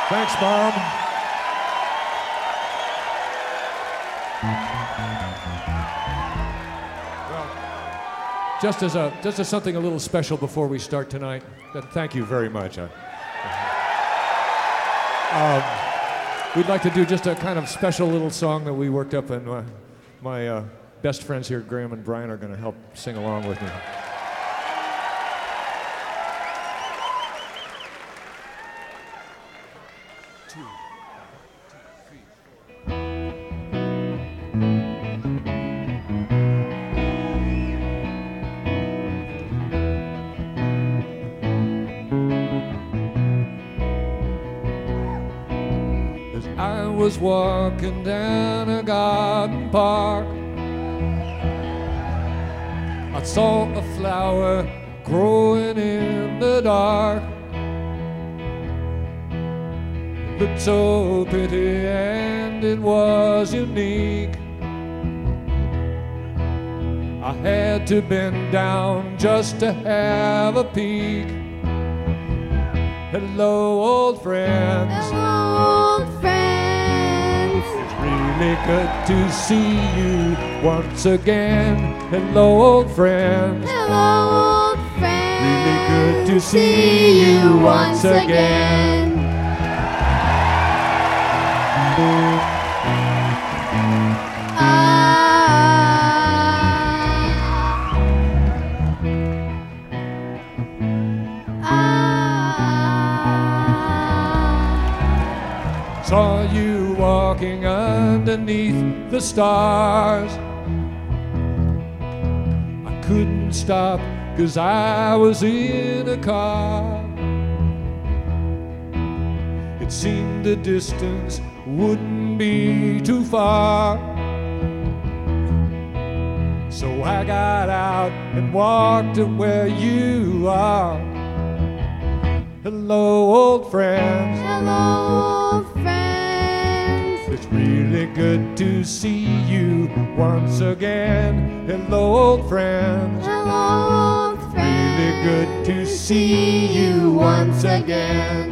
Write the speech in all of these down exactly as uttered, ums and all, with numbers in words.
Thanks, Mom. Well, just as a just as something a little special before we start tonight. Thank you very much. Uh, um, we'd like to do just a kind of special little song that we worked up, and uh, my uh, best friends here, Graham and Brian, are going to help sing along with me. I was walking down a garden park. I saw a flower growing in the dark. It looked so pretty and it was unique. I had to bend down just to have a peek. Hello, old friends. Hello, old friends. It's really good to see you once again. Hello, old friends. Hello, old friends. Really good to see you once again. Saw you walking underneath the stars. I couldn't stop 'cause I was in a car. It seemed the distance wouldn't be too far. So I got out and walked to where you are. Hello, old friends. Hello, old friends. It's really good to see you once again. Hello, old friends. Hello, old friends. Really good to see you once again.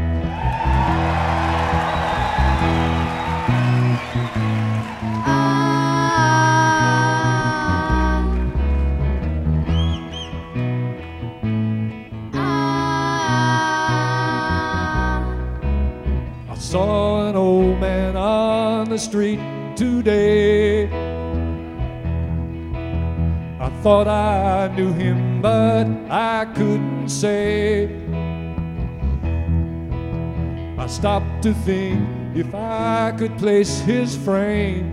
I saw an old man on the street today. I thought I knew him, but I couldn't say. I stopped to think if I could place his frame.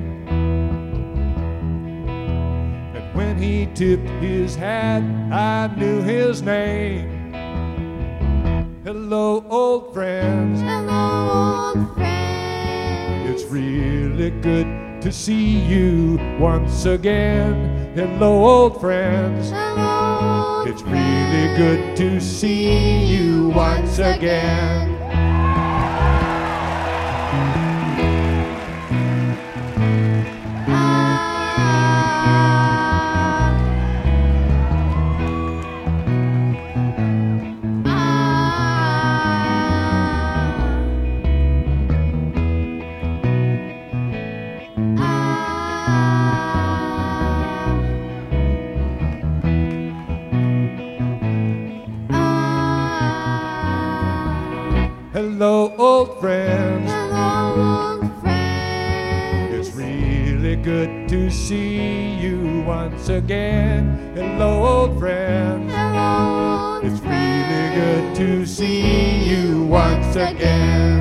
And when he tipped his hat, I knew his name. Hello, old friends. Hello, old friends. It's really good to see you once again. Hello, old friends. Hello, old It's really good to see you once again. Hello, old friends. Hello, old friends. It's really good to see you once again. Hello, old friends. Hello, old It's friends. really good to see you once again.